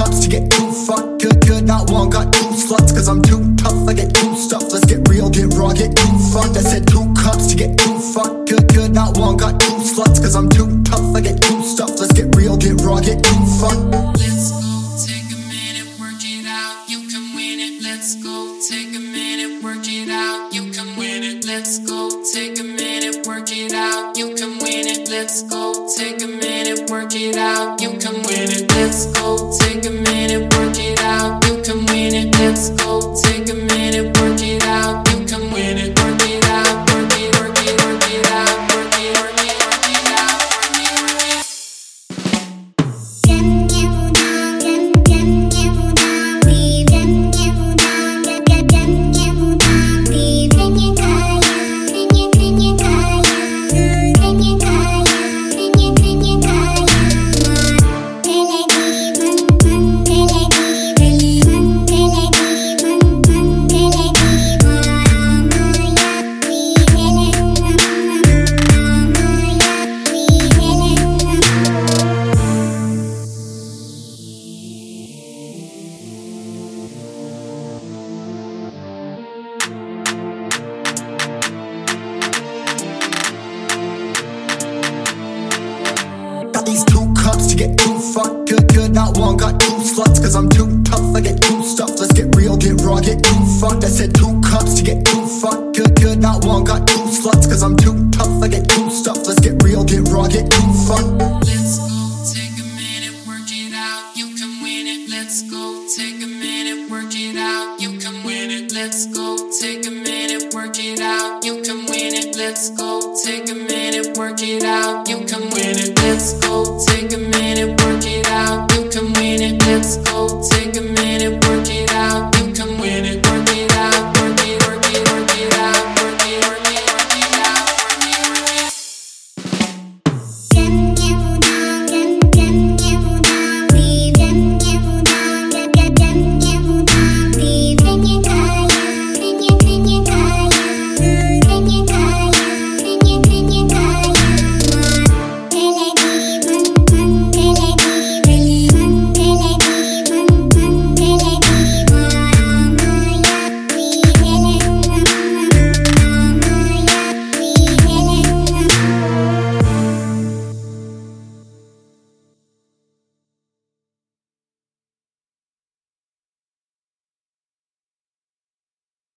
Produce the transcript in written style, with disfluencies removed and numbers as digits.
cups to get too fucked. Good, not one, got two sluts, cause I'm too tough, I get too stuff. Let's get real, get raw, get too fucked. I said 2 cups to get too fucked. Good, not one, got two sluts, cause I'm too tough, I get too stuff. Let's get real, get raw, get too fucked. Let's go, take a minute, work it out, you can win it. Let's go, take a minute, work it out, you can win it. Let's go, take a minute, work it out, you can win it. Let's go, take a minute, work it out, you can win it. Let's go, take a minute, work it out, you can win it. Let's go, take a minute, work it out, you can win it. Work it out, work it, work it, work it out, work it, work it, work it out, work it, work it. Got these 2 cups to get too fucked. Good, not one, got 2 sluts, cause I'm too tough, I get too stuff. Let's get real, get raw, get too fucked. I said 2 cups to get too fucked. Good, not one, got 2 sluts, cause I'm too tough, I get too stuff. Let's get real, get raw, get too fucked. Let's go, take a minute, work it out, you can win it. Let's go, take a minute.